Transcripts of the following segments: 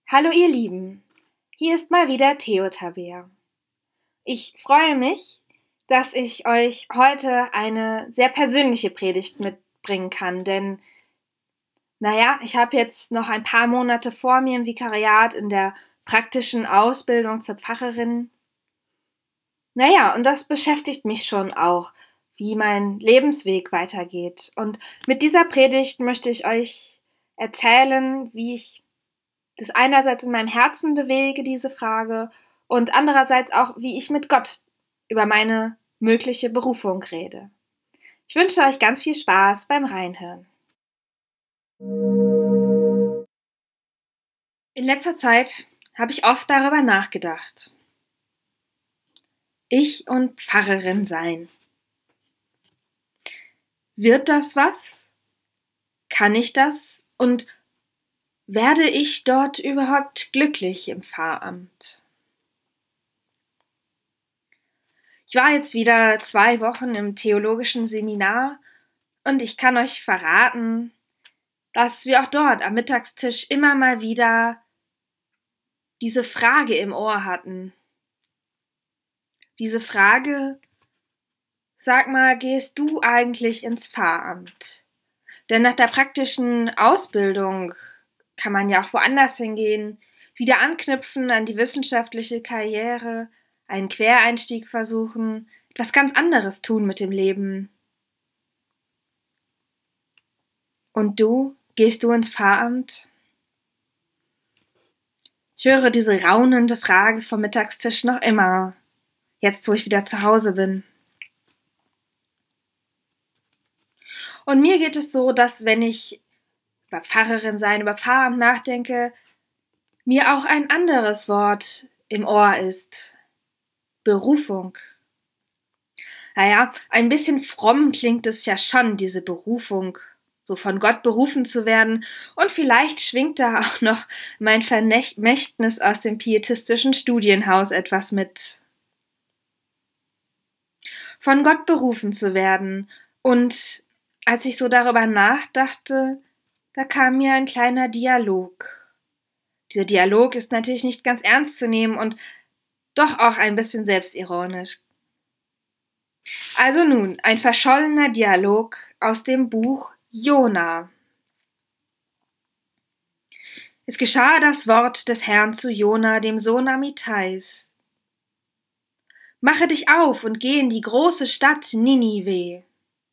Hallo ihr Lieben, hier ist mal wieder Theo Tabea. Ich freue mich, dass ich euch heute eine sehr persönliche Predigt mitbringen kann, denn ich habe jetzt noch ein paar Monate vor mir im Vikariat in der praktischen Ausbildung zur Pfarrerin. Und das beschäftigt mich schon auch, wie mein Lebensweg weitergeht. Und mit dieser Predigt möchte ich euch erzählen, wie ich das einerseits in meinem Herzen bewege, diese Frage, und andererseits auch, wie ich mit Gott über meine mögliche Berufung rede. Ich wünsche euch ganz viel Spaß beim Reinhören. In letzter Zeit habe ich oft darüber nachgedacht. Ich und Pfarrerin sein. Wird das was? Kann ich das? Und werde ich dort überhaupt glücklich im Pfarramt? Ich war jetzt wieder 2 Wochen im theologischen Seminar und ich kann euch verraten, dass wir auch dort am Mittagstisch immer mal wieder diese Frage im Ohr hatten. Diese Frage: Sag mal, gehst du eigentlich ins Pfarramt? Denn nach der praktischen Ausbildung kann man ja auch woanders hingehen, wieder anknüpfen an die wissenschaftliche Karriere, einen Quereinstieg versuchen, etwas ganz anderes tun mit dem Leben. Und du? Gehst du ins Pfarramt? Ich höre diese raunende Frage vom Mittagstisch noch immer, jetzt wo ich wieder zu Hause bin. Und mir geht es so, dass wenn ich über Pfarrerin sein, über Pfarramt nachdenke, mir auch ein anderes Wort im Ohr ist: Berufung. Ein bisschen fromm klingt es ja schon, diese Berufung, so von Gott berufen zu werden, und vielleicht schwingt da auch noch mein Vermächtnis aus dem pietistischen Studienhaus etwas mit. Von Gott berufen zu werden, und als ich so darüber nachdachte, da kam mir ein kleiner Dialog. Dieser Dialog ist natürlich nicht ganz ernst zu nehmen und doch auch ein bisschen selbstironisch. Also nun, ein verschollener Dialog aus dem Buch Jona. Es geschah das Wort des Herrn zu Jona, dem Sohn Amittais. Mache dich auf und geh in die große Stadt Ninive.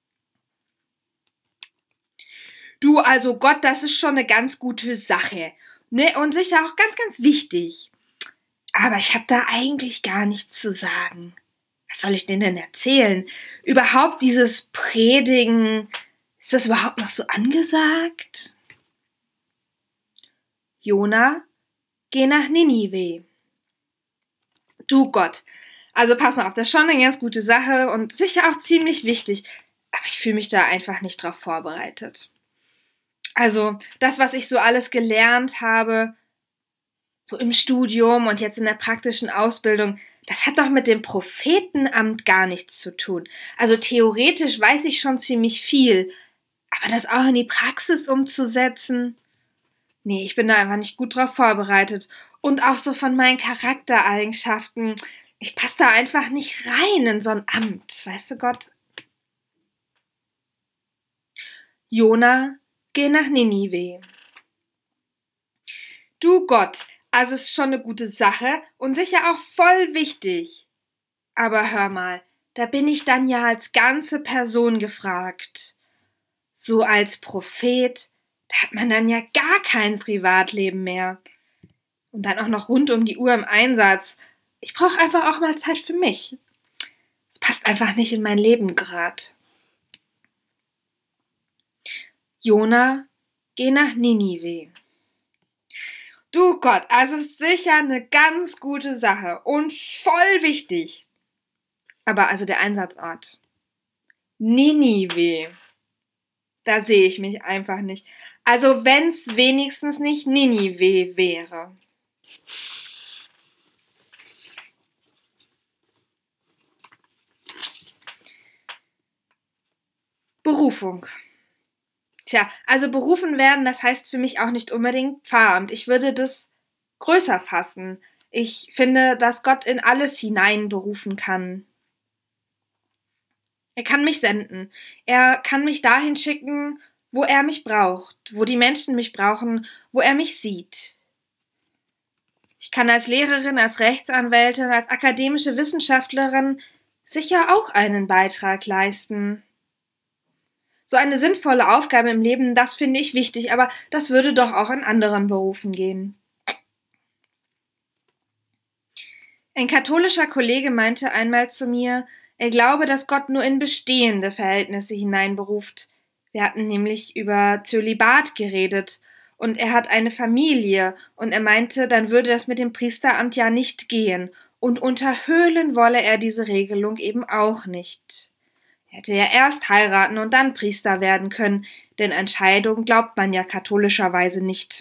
Du, also Gott, das ist schon eine ganz gute Sache, ne? Und sicher auch ganz, ganz wichtig. Aber ich habe da eigentlich gar nichts zu sagen. Was soll ich denn erzählen? Überhaupt dieses Predigen, ist das überhaupt noch so angesagt? Jona, geh nach Ninive. Du Gott, also pass mal auf, das ist schon eine ganz gute Sache und sicher auch ziemlich wichtig, aber ich fühle mich da einfach nicht drauf vorbereitet. Also das, was ich so alles gelernt habe, so im Studium und jetzt in der praktischen Ausbildung, das hat doch mit dem Prophetenamt gar nichts zu tun. Also theoretisch weiß ich schon ziemlich viel, aber das auch in die Praxis umzusetzen, nee, ich bin da einfach nicht gut drauf vorbereitet. Und auch so von meinen Charaktereigenschaften, ich passe da einfach nicht rein in so ein Amt, weißt du Gott? Jona, geh nach Ninive. Du Gott, also es ist schon eine gute Sache und sicher auch voll wichtig. Aber hör mal, da bin ich dann ja als ganze Person gefragt. So als Prophet, da hat man dann ja gar kein Privatleben mehr. Und dann auch noch rund um die Uhr im Einsatz. Ich brauche einfach auch mal Zeit für mich. Es passt einfach nicht in mein Leben gerade. Jona, geh nach Ninive. Du Gott, also ist sicher eine ganz gute Sache und voll wichtig. Aber also der Einsatzort. Ninive. Da sehe ich mich einfach nicht. Also wenn's wenigstens nicht Ninive wäre. Berufung. Tja, also berufen werden, das heißt für mich auch nicht unbedingt Pfarramt. Ich würde das größer fassen. Ich finde, dass Gott in alles hineinberufen kann. Er kann mich senden. Er kann mich dahin schicken, wo er mich braucht, wo die Menschen mich brauchen, wo er mich sieht. Ich kann als Lehrerin, als Rechtsanwältin, als akademische Wissenschaftlerin sicher auch einen Beitrag leisten. So eine sinnvolle Aufgabe im Leben, das finde ich wichtig, aber das würde doch auch in anderen Berufen gehen. Ein katholischer Kollege meinte einmal zu mir, er glaube, dass Gott nur in bestehende Verhältnisse hineinberuft. Wir hatten nämlich über Zölibat geredet und er hat eine Familie und er meinte, dann würde das mit dem Priesteramt ja nicht gehen und unterhöhlen wolle er diese Regelung eben auch nicht. Er hätte ja erst heiraten und dann Priester werden können, denn an Scheidung glaubt man ja katholischerweise nicht.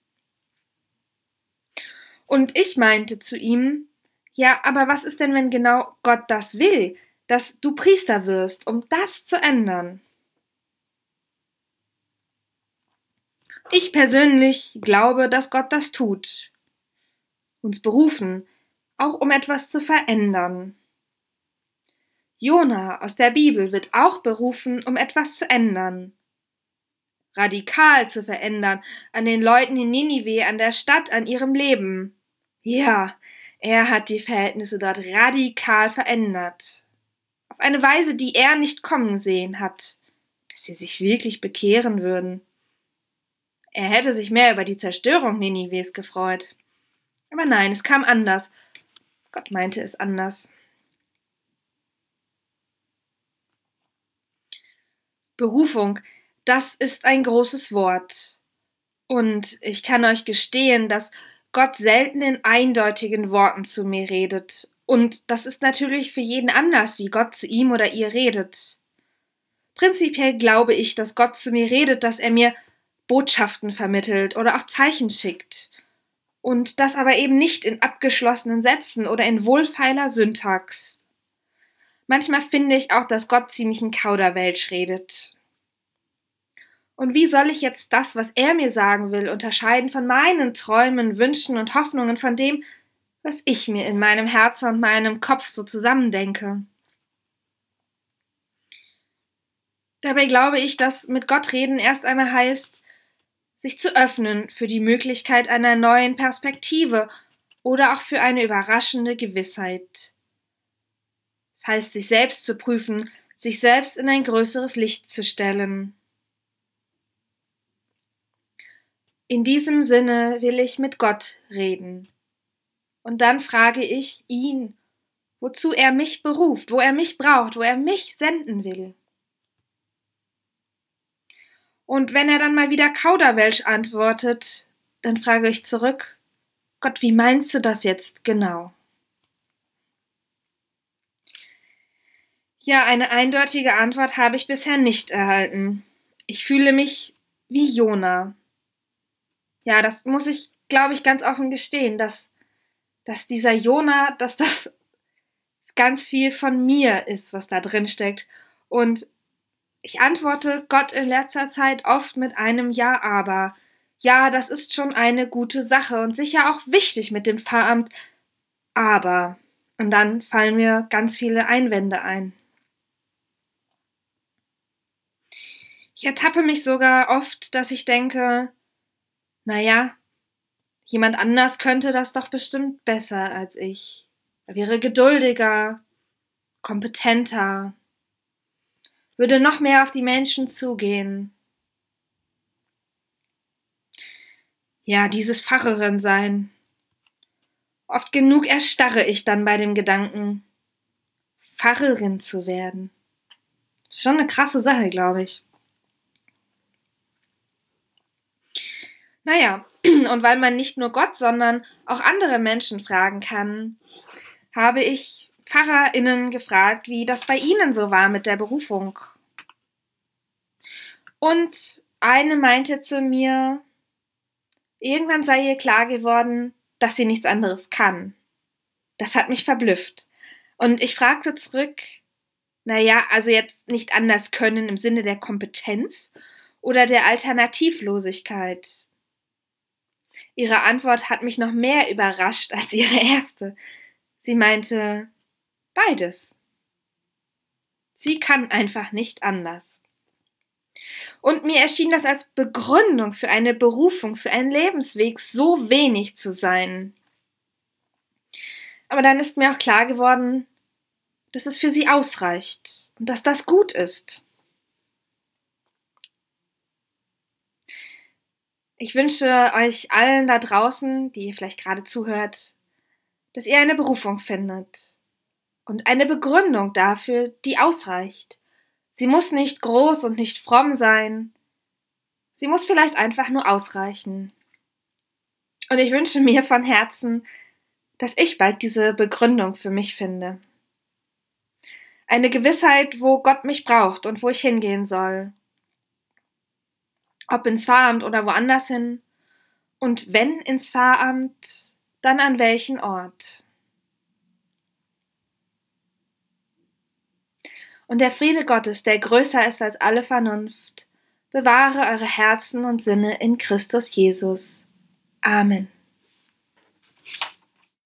Und ich meinte zu ihm, ja, aber was ist denn, wenn genau Gott das will, dass du Priester wirst, um das zu ändern? Ich persönlich glaube, dass Gott das tut. Uns berufen, auch um etwas zu verändern. Jona aus der Bibel wird auch berufen, um etwas zu ändern. Radikal zu verändern, an den Leuten in Ninive, an der Stadt, an ihrem Leben. Ja, er hat die Verhältnisse dort radikal verändert. Auf eine Weise, die er nicht kommen sehen hat, dass sie sich wirklich bekehren würden. Er hätte sich mehr über die Zerstörung Ninives gefreut. Aber nein, es kam anders. Gott meinte es anders. Berufung, das ist ein großes Wort. Und ich kann euch gestehen, dass Gott selten in eindeutigen Worten zu mir redet. Und das ist natürlich für jeden anders, wie Gott zu ihm oder ihr redet. Prinzipiell glaube ich, dass Gott zu mir redet, dass er mir Botschaften vermittelt oder auch Zeichen schickt. Und das aber eben nicht in abgeschlossenen Sätzen oder in wohlfeiler Syntax. Manchmal finde ich auch, dass Gott ziemlich in Kauderwelsch redet. Und wie soll ich jetzt das, was er mir sagen will, unterscheiden von meinen Träumen, Wünschen und Hoffnungen, von dem, was ich mir in meinem Herzen und meinem Kopf so zusammendenke? Dabei glaube ich, dass mit Gott reden erst einmal heißt, sich zu öffnen für die Möglichkeit einer neuen Perspektive oder auch für eine überraschende Gewissheit. Das heißt, sich selbst zu prüfen, sich selbst in ein größeres Licht zu stellen. In diesem Sinne will ich mit Gott reden. Und dann frage ich ihn, wozu er mich beruft, wo er mich braucht, wo er mich senden will. Und wenn er dann mal wieder Kauderwelsch antwortet, dann frage ich zurück, Gott, wie meinst du das jetzt genau? Ja, eine eindeutige Antwort habe ich bisher nicht erhalten. Ich fühle mich wie Jona. Ja, das muss ich, glaube ich, ganz offen gestehen, dass dieser Jona, dass das ganz viel von mir ist, was da drin steckt. Und ich antworte Gott in letzter Zeit oft mit einem Ja, aber. Ja, das ist schon eine gute Sache und sicher auch wichtig mit dem Pfarramt, aber. Und dann fallen mir ganz viele Einwände ein. Ich ertappe mich sogar oft, dass ich denke, naja, jemand anders könnte das doch bestimmt besser als ich. Er wäre geduldiger, kompetenter, würde noch mehr auf die Menschen zugehen. Ja, dieses Pfarrerin sein. Oft genug erstarre ich dann bei dem Gedanken, Pfarrerin zu werden. Schon eine krasse Sache, glaube ich. Naja, und weil man nicht nur Gott, sondern auch andere Menschen fragen kann, habe ich PfarrerInnen gefragt, wie das bei ihnen so war mit der Berufung. Und eine meinte zu mir, irgendwann sei ihr klar geworden, dass sie nichts anderes kann. Das hat mich verblüfft. Und ich fragte zurück, naja, also jetzt nicht anders können im Sinne der Kompetenz oder der Alternativlosigkeit. Ihre Antwort hat mich noch mehr überrascht als ihre erste. Sie meinte, beides. Sie kann einfach nicht anders. Und mir erschien das als Begründung für eine Berufung, für einen Lebensweg so wenig zu sein. Aber dann ist mir auch klar geworden, dass es für sie ausreicht und dass das gut ist. Ich wünsche euch allen da draußen, die ihr vielleicht gerade zuhört, dass ihr eine Berufung findet und eine Begründung dafür, die ausreicht. Sie muss nicht groß und nicht fromm sein. Sie muss vielleicht einfach nur ausreichen. Und ich wünsche mir von Herzen, dass ich bald diese Begründung für mich finde. Eine Gewissheit, wo Gott mich braucht und wo ich hingehen soll. Ob ins Pfarramt oder woanders hin. Und wenn ins Pfarramt, dann an welchen Ort. Und der Friede Gottes, der größer ist als alle Vernunft, bewahre eure Herzen und Sinne in Christus Jesus. Amen.